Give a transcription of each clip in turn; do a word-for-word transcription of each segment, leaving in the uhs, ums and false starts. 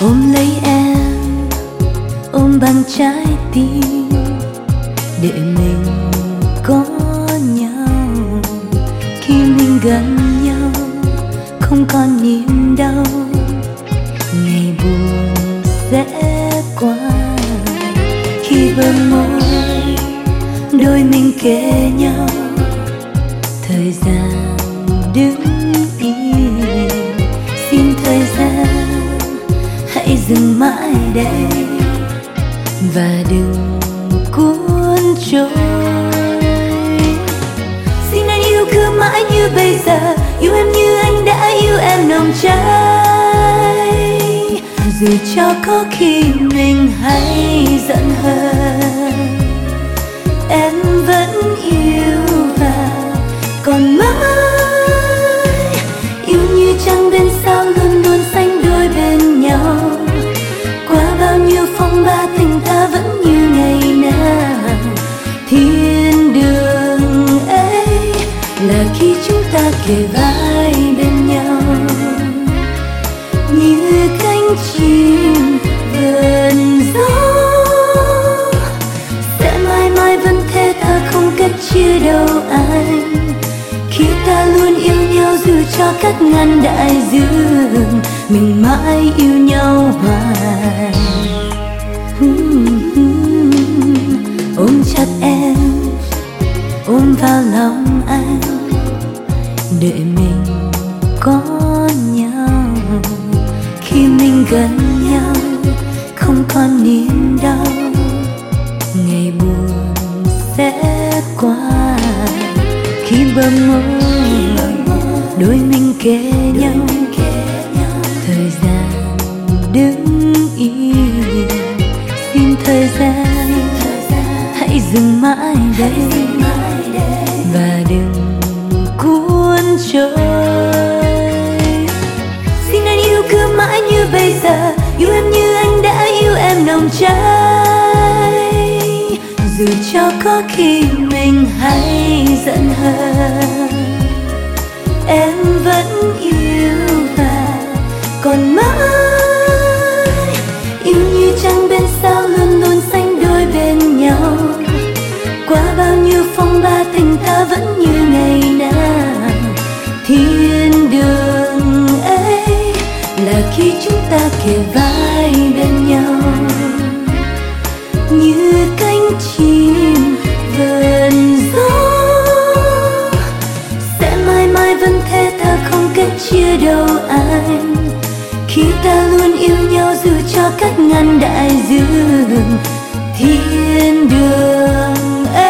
ôm lấy em, ôm bằng trái tim để mình có nhau. Khi mình gần nhau không còn niềm đau, ngày buồn sẽ qua. Khi bờ môi đôi mình kề nhau, thời gian đứng yên. Xin thời gian hãy dừng mãi đây và đừng cuốn trôi. Xin anh yêu cứ mãi như bây giờ, yêu em như anh đã yêu em nồng cháy. Dù cho có khi mình hay giận hờn, em vẫn yêu và còn mãi. Yêu như trăng bên sao luôn luôn sánh đôi bên nhau. Qua bao nhiêu phong ba tình ta vẫn như ngày nào. Thiên đường ấy là khi chúng ta kề vai bên nhau, như cánh chim vườn gió. Sẽ mãi mãi vẫn thế, ta không cách chia đâu anh. Khi ta luôn yêu nhau dù cho cách ngàn đại dương, mình mãi yêu nhau hoài. Ôm chặt em, ôm vào lòng anh, để mình có nhau. Khi mình gần nhau không còn niềm đau, ngày buồn sẽ qua. Khi bờ môi đôi mình kề nhau, thời gian đứng yên. Xin thời gian hãy dừng mãi đây và đừng cuốn trôi. Xin anh yêu cứ mãi như bây giờ, yêu em như anh đã yêu em nồng cháy. Dù cho có khi mình hay giận hờn, em vẫn yêu và còn mãi. Yêu như trăng bên sao luôn luôn sánh đôi bên nhau. Qua bao nhiêu phong ba tình ta vẫn như ngày nào. Thiên đường ấy là khi chúng ta kề vai bên nhau, như cánh chim vườn gió. Sẽ mãi mãi vẫn thế, ta không cách chia đâu anh. Khi ta luôn yêu nhau dù cho cách ngàn đại dương. Thiên đường ấy.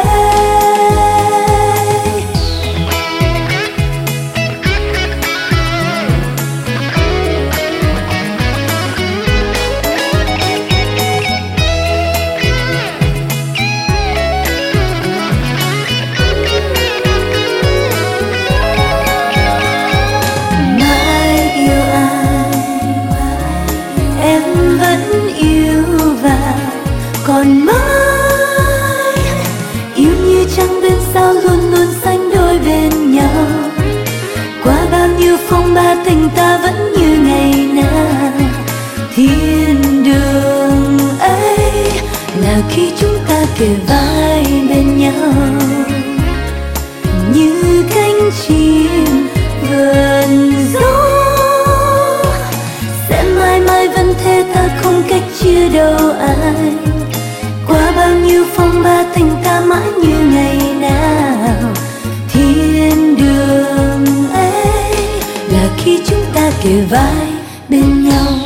Còn mãi yêu như trăng bên sao luôn luôn sánh đôi bên nhau. Qua bao nhiêu phong ba tình ta vẫn như ngày nào. Thiên đường ấy là khi chúng ta kề vai bên nhau, như cánh chim vườn gió. Sẽ mãi mãi vẫn thế, ta không cách chia đâu anh. Qua bao nhiêu phong ba tình ta mãi như ngày nào. Thiên đường ấy là khi chúng ta kề vai bên nhau.